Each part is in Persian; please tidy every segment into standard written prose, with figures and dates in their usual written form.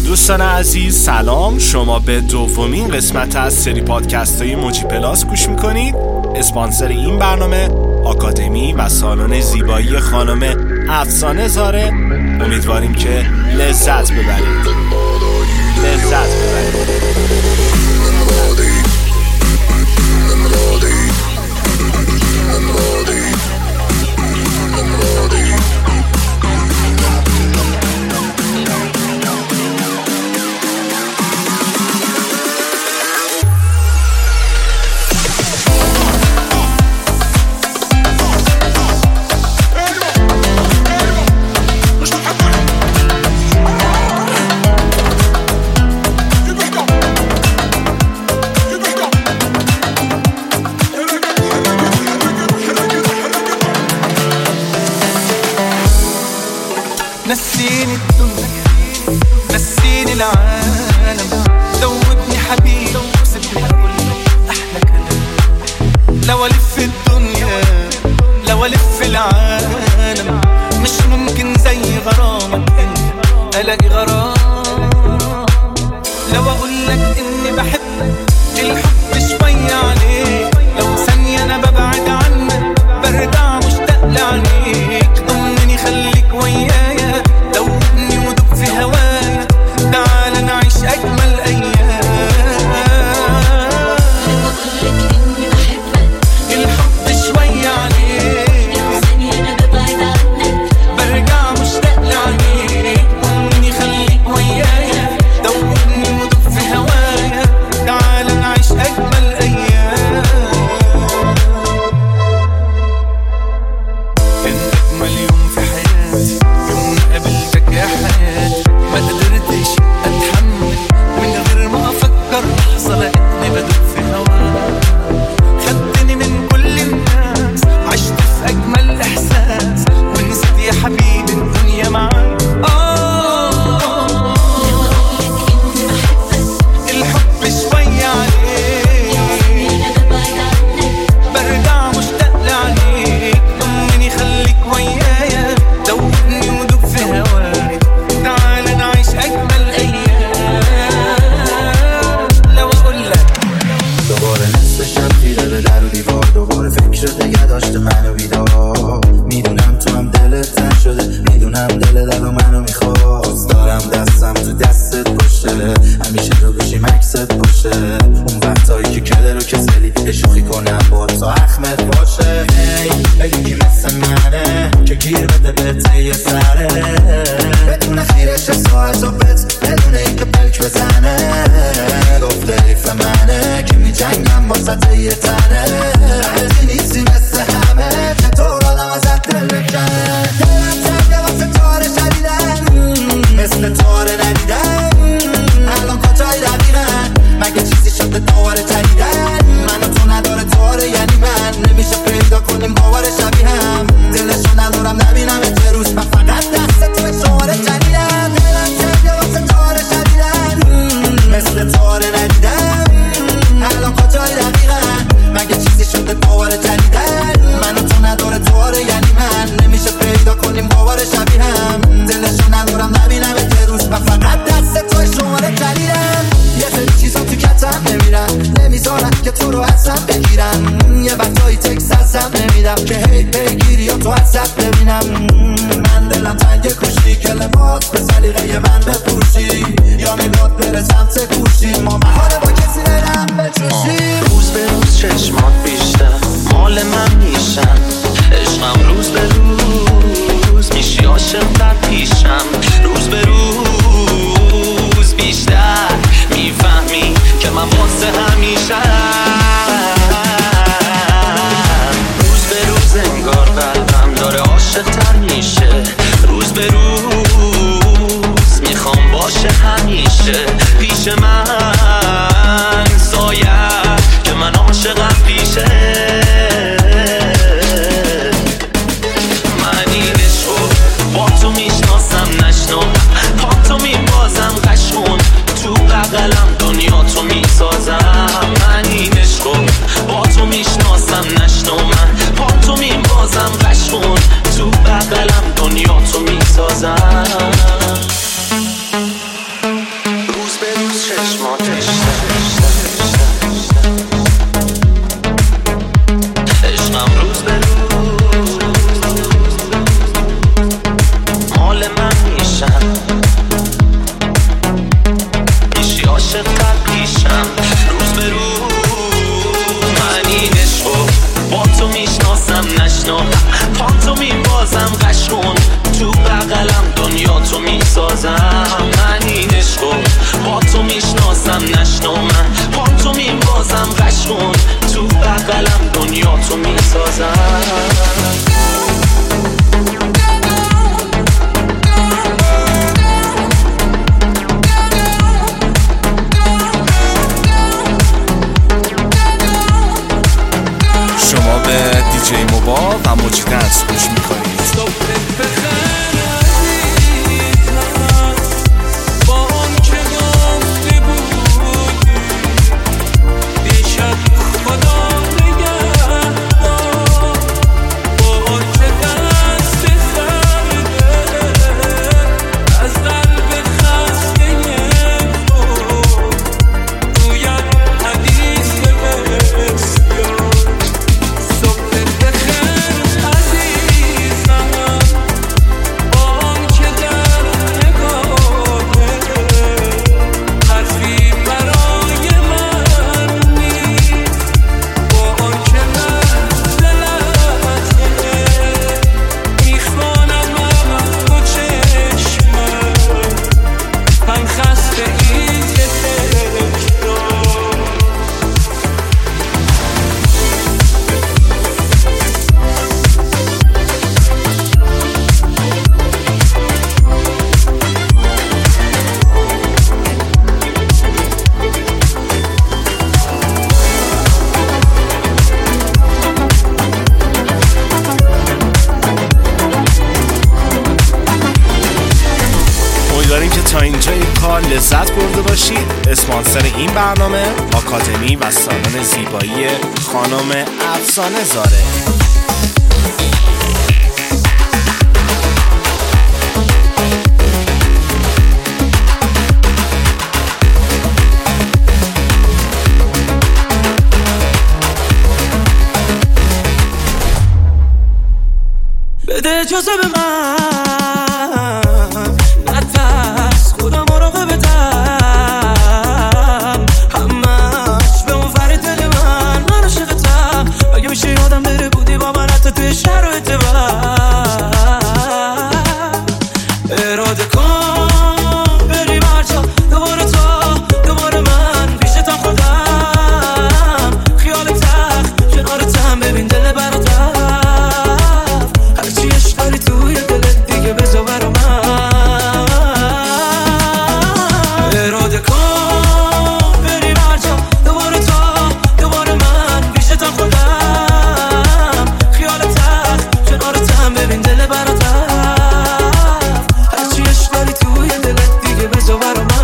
دوستان عزیز سلام، شما به دومین قسمت از سری پادکست های موجی پلاس گوش میکنید. اسپانسر این برنامه آکادمی و سالن زیبایی خانم افسانه زاره. امیدواریم که لذت ببرید. نسيني الدنيا نسيني العالم، ذوبني حبيبي وسيبني اقول احلى كلام. لو الف الدنيا لو الف العالم مش ممكن زي غرامك انت الاقي غرام. لو اقول لك اني بحبك الحب شوية عليك، لو ثانية انا ببعد عنك برجع مشتاق لعينيك. ضمني خليك ويايا، دوبني ودوب في هوايا، تعال نعيش أجمل أيام. بقولك إني بحبك الحب شوية عليك، لو ثانية أنا ببعد عنك برجع مشتاق لعينيك. ضمني خليك ويايا، دوبني ودوب في هوايا، تعال نعيش أجمل أيام. انت أجمل يوم في حياتي، يوم قابلتك يا حياتي. ما قدرتش اتحمل من غير ما افكر لحظه، لقيتني بدوب في هواك. خدتني من كل الناس، عشت في اجمل احساس، ونسيت يا حبيبي الدنيا معاك. بقولك إني بحبك الحب شويه عليك، أنا ببعد عنك برجع مشتاق لعينيك. ضمني خليك ويايا، دوبني ودوب في هواك، تعال نعيش اجمل ايام. لو اقول لك دوباره نصف شب تیره به در و دیوار، دوباره فکرت نگه داشته منو بیدار. میدونم تو هم دلت تن شده، میدونم دلت الان منو میخواست. دارم دستم تو دستت باشه، همیشه رو بشیم عکست باشه. اون وقتایی که کله رو کسلی اشوخی کنم با تو اخمت باشه. بگی کی مثل منه که گیر بده بهت یه سره، بدون خیرش ساعت و بت، بدون این که بلک بزنه. گفته حیف منه که می جنگم با سطح یه تنه. عزی نیستی مثل همه، چطور آدم ازت دل بکنه. دلم تنگه واسه تاره شدیدن، مثل تاره ندیدن. الان کجایی دقیقن، مگه چیزی شده دوباره جدیدن. من و تو نداره تاره یعنی من، نمیشه پیدا کنیم باور شبیه هم. دلشو ندارم نبینم چه روز، من فقط دست توی شماره جدیدن. دلم تنگه واسه تاره شدیدن، مثل تاره ندیدن. الان کجایی دقیقن، مگه چیزی شده باور جدیدن. من و تو نداره تاره یعنی من، نمیشه پیدا کنیم باور شبیه هم. دلشو ندارم نبینم چه روز، من فقط دست توی شماره جدیدن. یه سری چیزا تو کتم نمیرن، نمیذارن که تو رو ازم بگیرن. یه وقتایی تکس ازم نمیدم که هی بگیری یا تو ازت ببینم. من دلم تنگ کشتی، کلمات به سلیقه من بپوشی، یا نگات بره سمت گوشی. ما محاله با کسی نرم بجوشی. روز به روز چشمات بیشتر مال من میشن، عشقم روز به روز میشی عاشق در پیشم. روز به روز بیشتر میفهمی که من واسه همیشه. روز به روز انگار قلبم داره عاشق تر میشه. روز به روز میخوام باشه همیشه پیش من. سایه که من عاشقم پیشه. من این عشقو با تو میشناسم نشنو، پا تو میبازم قشقون، تو بغلم دنیا تو میسازم. من این عشقو با تو میشناسم نشنو، من پا تو میبازم قشقون، تو بغلم دنیا تو میسازم. قبلیشم روز به روز من این عشقو با تو میشناسم نشناختم پام تو میبازم قشقون تو بغلم دنیا تو میسازم من این عشقو با تو میشناسم نشناختم پام تو میبازم قشقون تو بغلم دنیا تو میسازم شما به دیجی موبا و موجی دنس گوش میکنید. امیدواریم که تا اینجای کار لذت برده باشید. اسپانسر این برنامه آکادمی و سالن زیبایی خانم افسانه زاره. بده اجازه به من نترس خودم مراقبتم همش به اون ور دل من عاشقتم اگه میشه یادم بره بودی با من حتی توی شرایط بد اراده کن بریم هر جا دوباره دوباره من پیشتم خودم خیال تخت کنارتم ببین دل برات هرچی عشق داری توی دلت دیگه بذار برا من اراده کن بریم هر جا دوباره من پیشتم خودم خیال تخت کنارتم ببین دل برات هرچی عشق داری توی دلت دیگه بذار برا من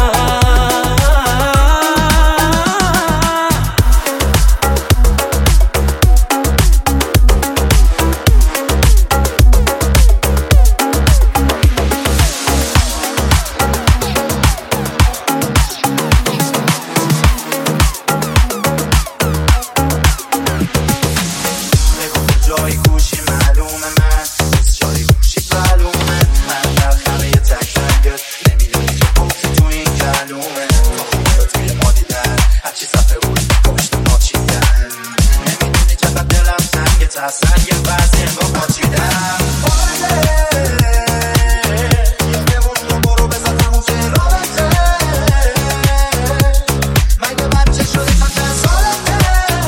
جای گوشی معلومه من جای گوشی معلومه من در خمه تک نمیدونی که گفتی تو این کلومه خوبه توی ما دیدن هرچی صفحه بود پشت ما چیدن نمیدونی چقدر دلم تنگه تا سنگ بعضی انگاه پاچیدم یه بمون برو بزن همون چه رابطه مگه بچه شده تا چند سالته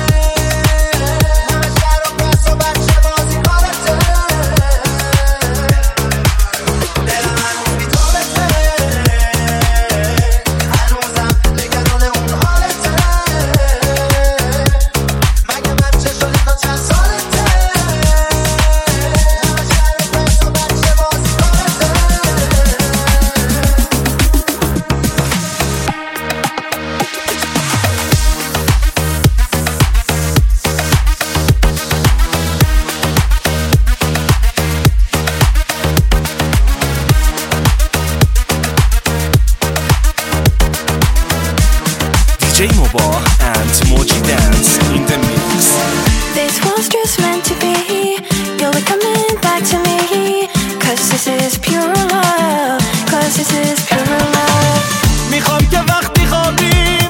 DJ Moba and Moji Dance in the mix. This was just meant to be. You'll be coming back to me. Cause this is pure love. Cause this is pure love. میخوام که وقتی خوابی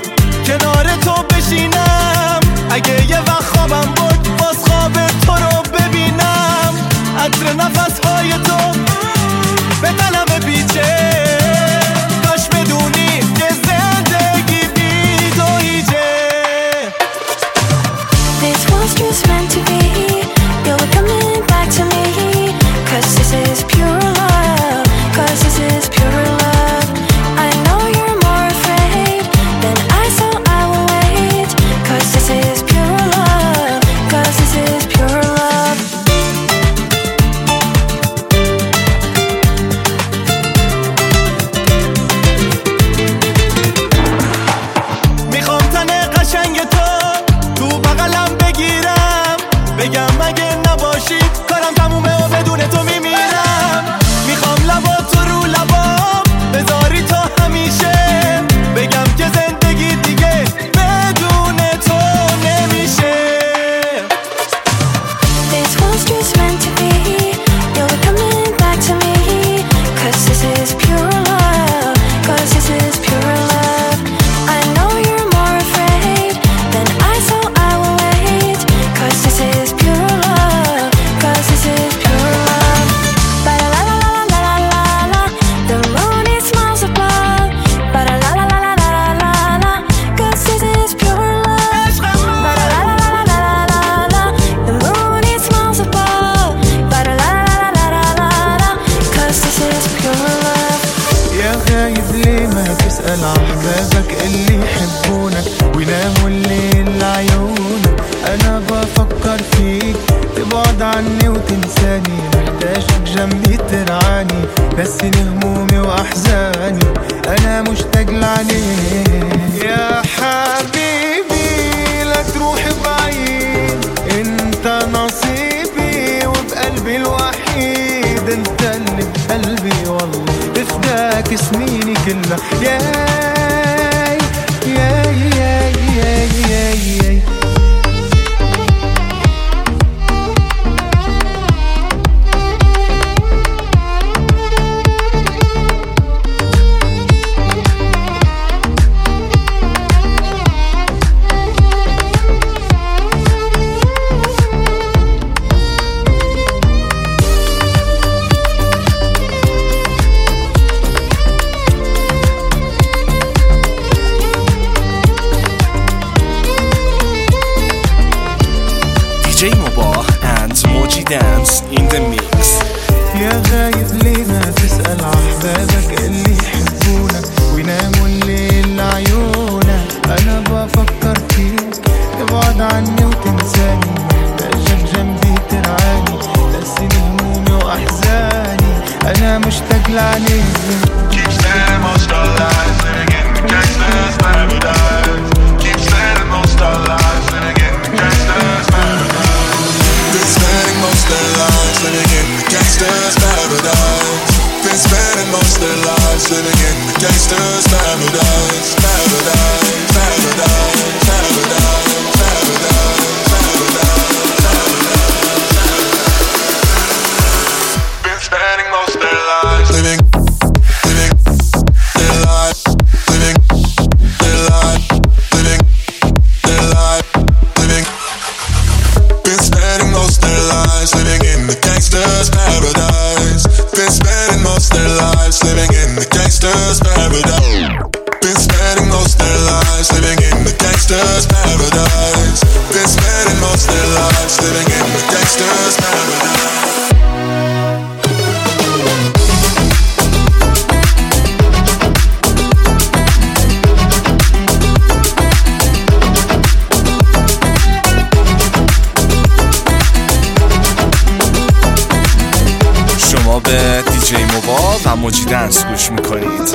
تسأل أحبابك اللي يحبونك ويناموا الليل لعيونك. أنا بفكر فيك تبعد عني وتنساني، محتاجك جنبي ترعاني، نسيني همومي وأحزاني، أنا مشتاق لعينيك يا حبيبي. لا تروح بعيد، انت نصيبي وبقلبي الوحيد، انت اللي بقلبي والله بفداك سنيني كلها. ياي ياي ياي ياي ياي ياي. DJ Mubah and Moji Dance in the mix. يا غايب ليه ما تسأل أحبابك اللي يحبونك ويناموا الليل لعيونك. أنا بفكر فيك تبعد عني وتنساني، محتاجك جنبي ترعاني، نسيني همومي وأحزاني، أنا مشتاق لعينيك. Keep saying most our lives, living in the gangster's paradise. Keep saying most our lives, living in the gangster's paradise. Been spending most their lives living in the gangster's paradise. Been spending most their lives living in the gangster's paradise. Paradise, paradise, paradise, paradise, paradise, paradise. Been spending most their lives living their life, living their life, living their life, living. Been spending most their lives living in the gangster's paradise. Been spending most their lives living in the gangster's paradise. Been spending most their lives living in the gangster's paradise. Been spending most their lives living in the gangster's paradise. شما به دیجی موبا و موجی دنس گوش میکنید.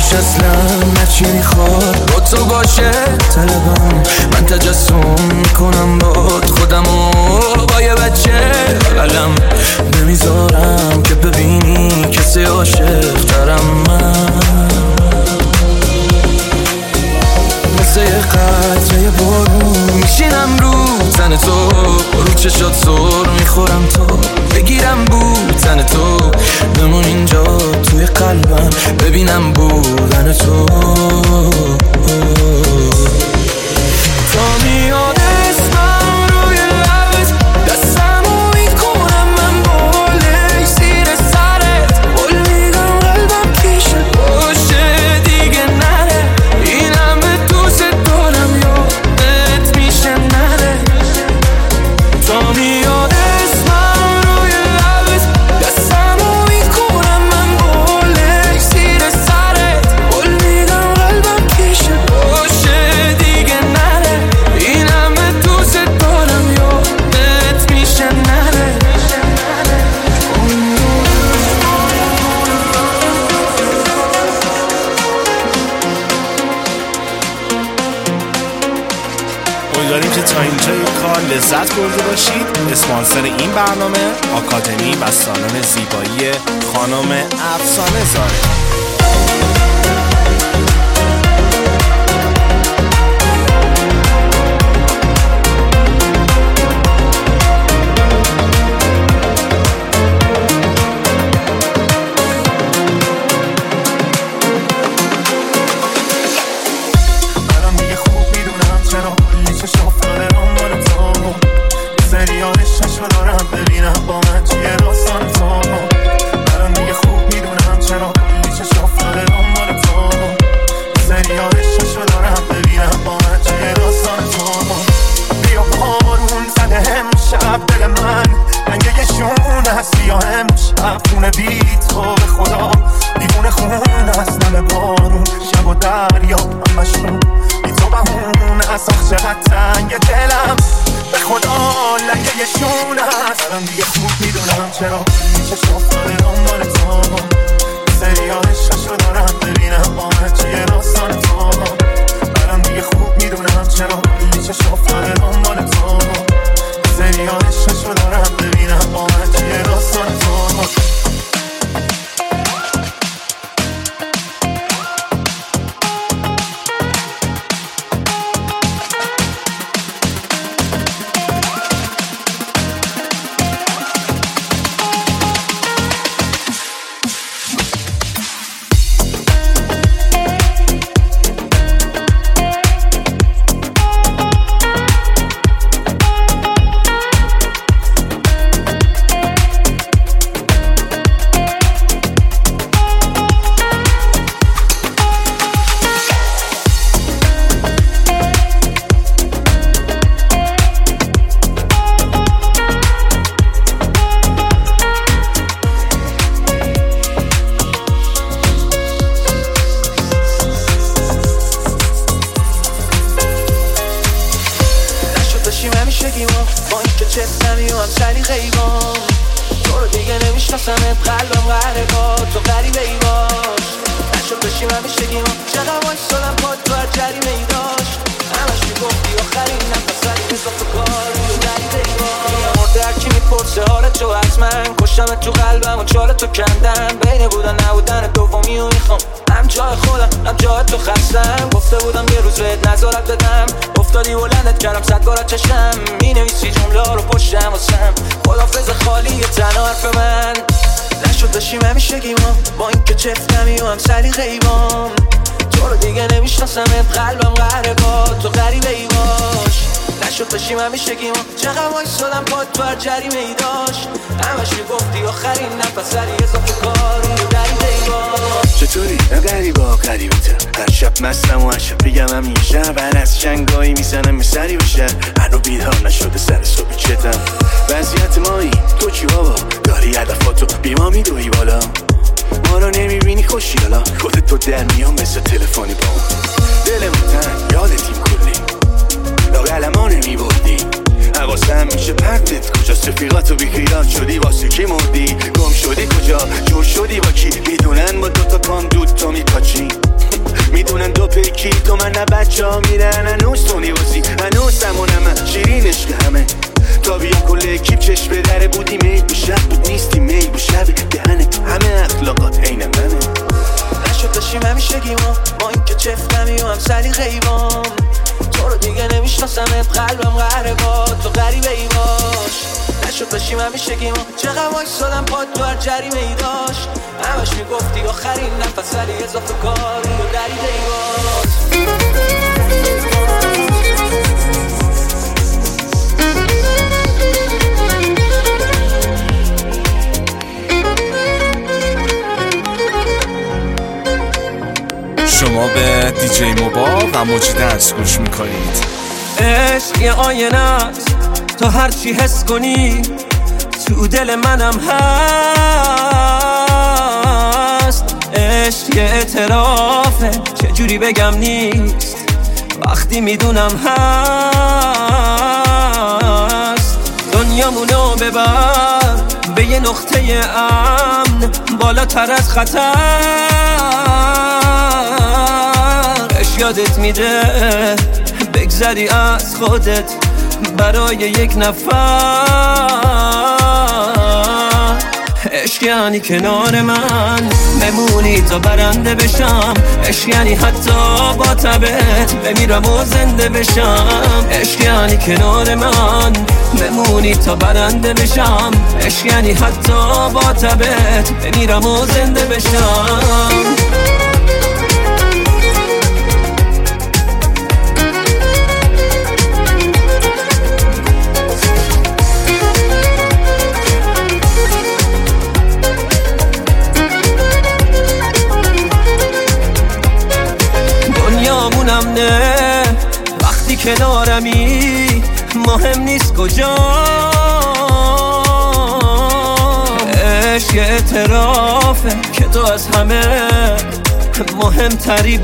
روش اصلا نچی میخواد با تو باشه طلبم من تجسم میکنم باد خودمو با یه بچه بغلم نمیذارم که ببینی کسی عاشق ترم من مثل یه قطره بارون میشینم رو تن تو رو چشات سر میخورم تو بگیرم بودن تو بمون اینجا توی قلبم ببینم بودن تو تا میاد اسمم روی لبت دستمو میکنم من باله زیر سرت بول میگم قلبم پیشه باشه دیگه نره اینم به دوست دارم یادت میشه نره تا میاد اسمم روی لبت دستمو میکنم من باله زیر سرت بول میگم قلبم پیشه باشه دیگه نره اینم به دوست دارم یادت میشه نره امیدواریم که تا اینجای کار لذت برده باشید. اسپانسر این برنامه آکادمی و سالن زیبایی خانم افسانه زاره. الان دیگه خوب میدونم چرا کلی چشم افتاده دنبال تو سریالش چشم دارم ببینم با من چیه داستان تو الان دیگه خوب میدونم چرا کلی چشم افتاده دنبال تو سریالش چشم دارم ببینم با من چیه داستان تو بیا بارون زده امشب دل من رنگه یه شون هست بیا امشب خونه بی تو به خدا دیوونه خون هست دل بارون شب و دریا همشون بی تو بهونه از آخ چقدر تنگ دلم به خدا لنگه یه شون هست الان دیگه خوب میدونم چرا چشم افتاده دنبال تو سریالش چشم دارم ببینم با من چیه داستان تو الان دیگه خوب میدونم چرا چشم افتاده دنبال تو سریالش چشم دارم ببینم با من چیه داستان تو با این که چفتمی و هم سری غیبان تو رو دیگه نمیشناسمت قلبم قهره با تو غریبه ای باش نشد بشیم همیشگی ما چقدر وایستادم پاد تو هر جریمه ای داشت همش میگفتی آخرین نفس ولی اضافه کاری و غریبه ای باش مرده هرکی میپرسه حالت تو حتما کشتمت تو قلبم و چال تو کندم بین بودن نبودن دومی و میخوام هم جای خودم هم جای تو خستم گفته بودم یه روز بهت نظارت بدم افتادی بلندت کردم 100 بار چشم مینویسی جمله ها رو پشتم واسم خدافظ خالی تنها حرف من نشد داشتیم همیشگی ما با این که چفتمی و هم سلیقه ایوام تو رو دیگه نمیشناسمت قلبم قهره با تو غریبه ای باش نشد داشتیم همیشگی ما چقدر وایستادم پاد تو هر جریمه ای داشت همش میگفتی آخرین نفس ولی اضافه کاری و غریبه ای باش چطوری؟ غریبتر هر شب مستم و هر شب بگم همیشه من از چنگایی میزنم یه سری بشه هنو بیدار نشده سر صبح چتم وضعیت مایی تو چی بابا داری هدفاتو بیما میدوی بالا ما رو نمیبینی خوشی حالا خودت تو در میام مثل تلفنی با دلمون تنگ یادتیم کلی لاغلما نمیبردی حواسم میشه پرتت کجاست رفیقاتو بیخیال شدی واسه کی مردی گم شدی کجا جور شدی با کی میدونن با دوتا کام دود تو میپاچی بچه ها میرن هنوز تونی بازی، هنوز سمونم شیرین عشق همه. تا بیام کل اکیب چشم به دره بودی میل به شب بود نیستی میل به شب دهنه همه اخلاقات عین منه. نشد داشتیم همیشگیما ما این که چفتمی و هم سری غیبام. تو رو دیگه نمیشناسمت قلبم قهره با تو غریبه ای باش. نشد داشتیم همیشگیما چقدر وایسادم پاد تو هر جریمه ای داشت. همش میگفتی آخرین نفس ولی اضافه کاری و دریده ای باش. شما به دیجی موبا و موجی دنس گوش میکنید. عشق یه آینه است، تو هرچی حس کنی تو دل منم هست. عشق یه اعترافه، چجوری بگم نیست وقتی میدونم هست. دنیامونو ببر به یه نقطه امن بالاتر از خطر. یادت میده بگذری از خودت برای یک نفر. عشق یعنی کنار من بمونی تا برنده بشم. عشق یعنی حتی با تبت بمیرم و زنده بشم. عشق یعنی کنار من بمونی تا برنده بشم. عشق یعنی حتی با تبت بمیرم و زنده بشم. نه وقتی کنارمی مهم نیست کجا. عشق اعترافه که تو از همه مهمتری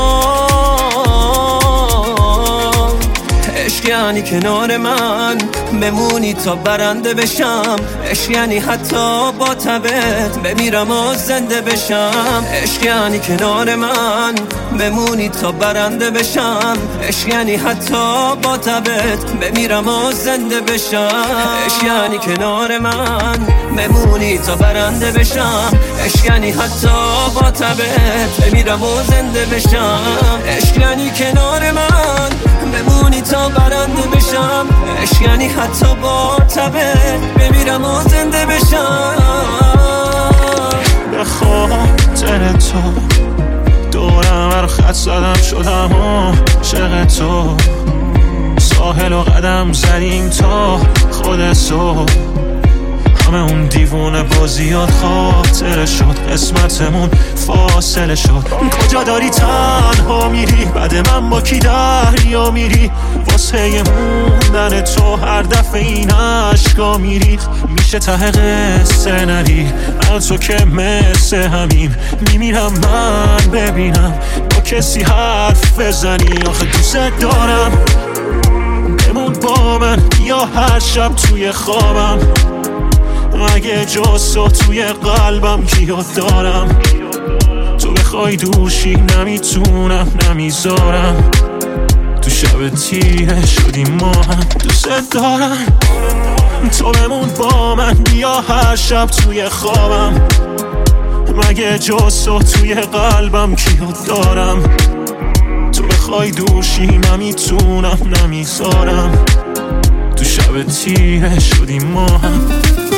برام. عشق یعنی کنار من بمونی تا برنده بشم. عشق یعنی حتی با تبت بمیرم و زنده بشم. عشق یعنی کنار من بمونی تا برنده بشم. عشق یعنی حتی با تبت بمیرم و زنده بشم. عشق یعنی کنار من بمونی تا برنده بشم. عشق یعنی حتی با تبت بمیرم و زنده بشم. عشق یعنی کنار من بمونی تا برنده بشم. عشق یعنی حتی با تبت بمیرم و زنده بشم. به خاطر تو دورم رو خط زدم شدم عاشق تو. ساحل و قدم زدیم تا خود تو. همه اون دیوونه بازیات خاطره شد. قسمتمون فاصله شد. کجا داری تنها میری بعد من با کی دریا میری. واسه موندن تو هر دفعه این عشقا میری. میشه ته قصه نری از تو که مثل همین میمیرم من ببینم با کسی حرف بزنی. آخه دوست دارم بمون با من یا هر شب توی خوابم. اگه جز تو توی قلبم کیات دارم. تو بخوای دوشی نمیتونم نمیذارم. تو شب تیره شدیم ما هم دوست دارم. تو بمون با من بیا هر شب توی خوابم. مگه جز تو توی قلبم کیات دارم. تو بخوای دوشی نمیتونم نمیذارم. تو شب تیره شدیم ما هم.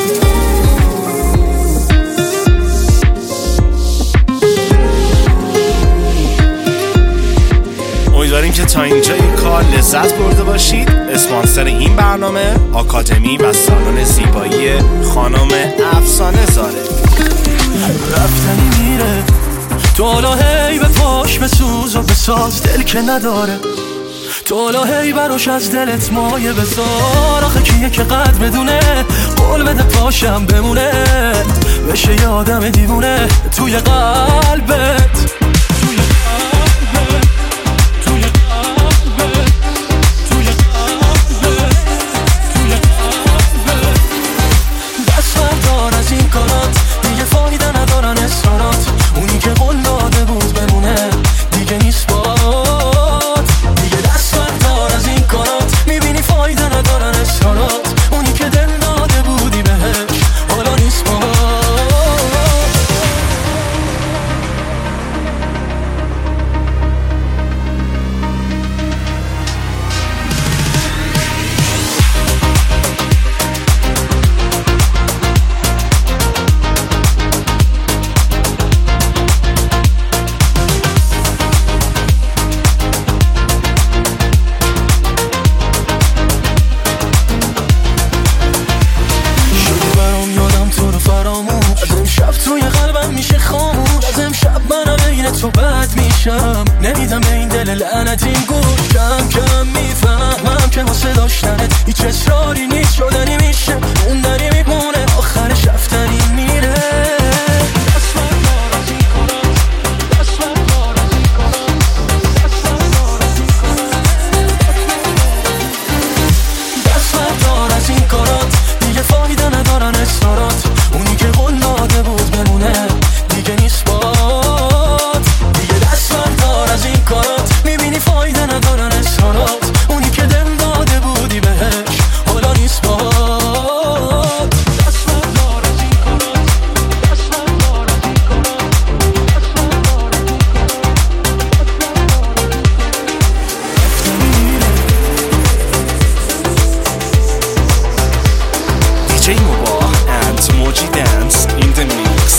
امیدواریم که تا اینجای کار لذت برده باشید. اسپانسر این برنامه آکادمی و سالن زیبایی خانم افسانه زاره. رفتنی میره تو هی به پاش بسوز و بساز دل که نداره. تو هی براش از دلت مایه بذار. آخه کیه که قدر بدونه قول بده پاشم بمونه. بشه یه آدم دیوونه توی قلبت. بشم، نمیدم به این دل لعنتی گوش. کم کم میفهمم که واسه داشتنت هیچ اصراری نیست، شدنی میشه موندنی میمونه، آخرش رفتنی میره. دست بردار از این کارات، دیگه فایده ندارن اصرارات. اونی که قول داده بود بمونه دیگه نیست باد. دیگه دست بردار از این کارات، میبینی فایده ندارن اصرارات. اونی که دل داده بودی بهش حالا نیست باد. دست بردار از این کارات، دست بردار از این کارات، دست بردار از این DJ Mubah and Moji Dance in the mix.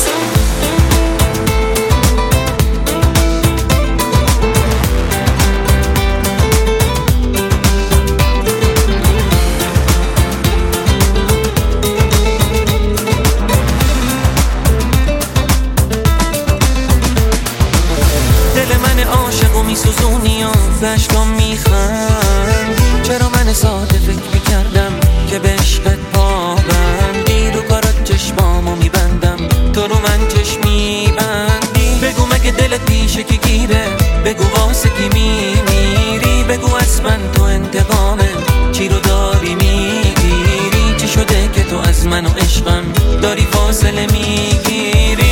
دل من عاشقو میسوزونی و بشکام میخندی. چرا من ساده فکر میکردم که به عشقت پابندی، رو کارات چشمامو میبندم تو رو من چشم میبندی. بگو مگه دلت پیشه که گیره، بگو واسه کی میمیری، بگو از من تو انتقامه چی رو داری میگیری. چی شده که تو از من و عشقم داری فاصله میگیری؟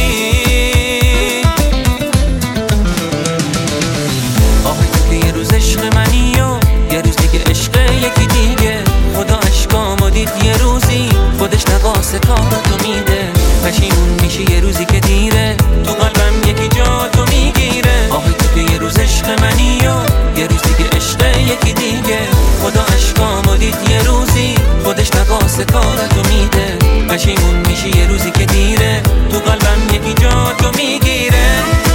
یه روز عشق منی و یه روز دیگه عشق یکی دیگه. خدا عشقامو دید یه روزی خودش نقاس کاراتو میده. پشیمون میشی یه روزی که دیره، تو قلبم یکی جا تو میگیره. آخه تو که یه روز عشق منی و یه روز دیگه عشق یکی دیگه. خدا عشقامو دید یه روزی خودش نقاس کاراتو میده. پشیمون میشی یه روزی که دیره، تو قلبم یکی جا تو میگیره.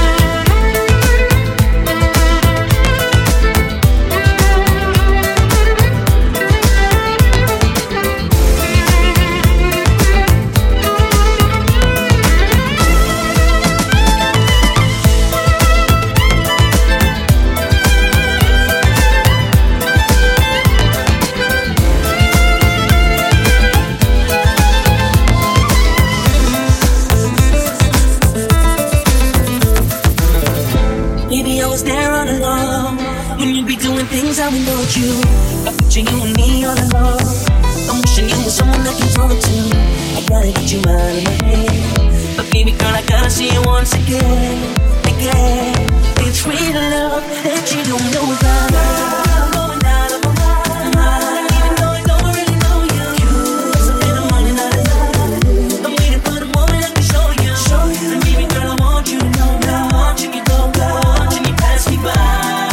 Things I without you, I picture you and me all alone. I'm wishing you were someone I can talk to. I gotta get you out of my head, but baby girl, I gotta see you once again, again. It's real love that you don't know about. I'm going out of my mind, even though I don't really know you. Cause I've been running out of time. I'm waiting for the moment I can show you. And baby girl, I want you to know now. I want you to go, I want you to pass me by.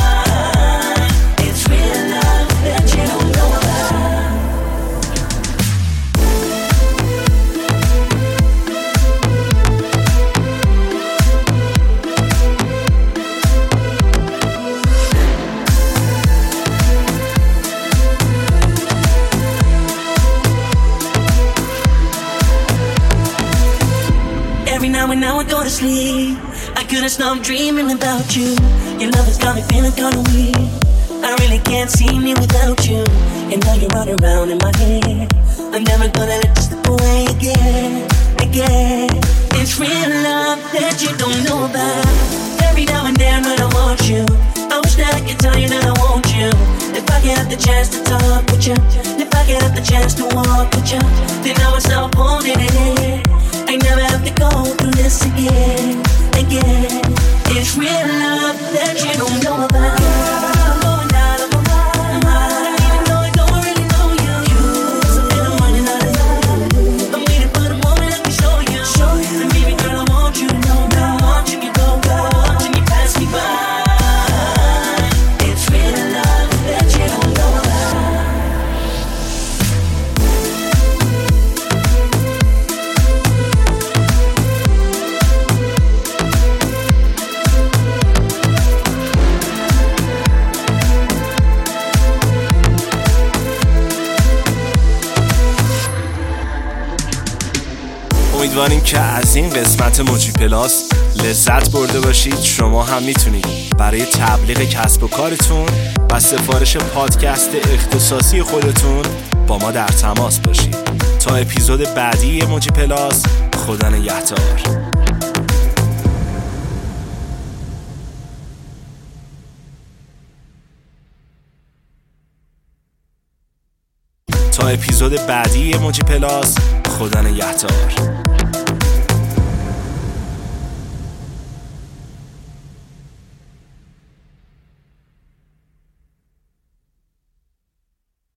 When I would go to sleep, I couldn't stop dreaming about you. Your love has got me feeling kinda weird. I really can't see me without you. And now you're right around in my head. I'm never gonna let you slip away again, again. It's real love that you don't know about. Every now and then when I want you, I wish that I could tell you that I want you. If I get the chance to talk with you, if I get the chance to walk with you, then I would stop holding it in. I never have to go through this again, again. It's real love that you don't know about. I'm going out of my mind, even though I don't really know you. Cause I've been running out of time. I'm waiting for the moment I can show you. And baby girl, I want you to know now. I want you to go, I want you to pass me by. It's real love that you don't know about. امیدواریم که از این قسمت موجی پلاس لذت برده باشید. شما هم میتونید برای تبلیغ کسب و کارتون و سفارش پادکست اختصاصی خودتون با ما در تماس باشید. تا اپیزود بعدی موجی پلاس، خدا نگهدار. تا اپیزود بعدی موجی پلاس، خدا نگهدار.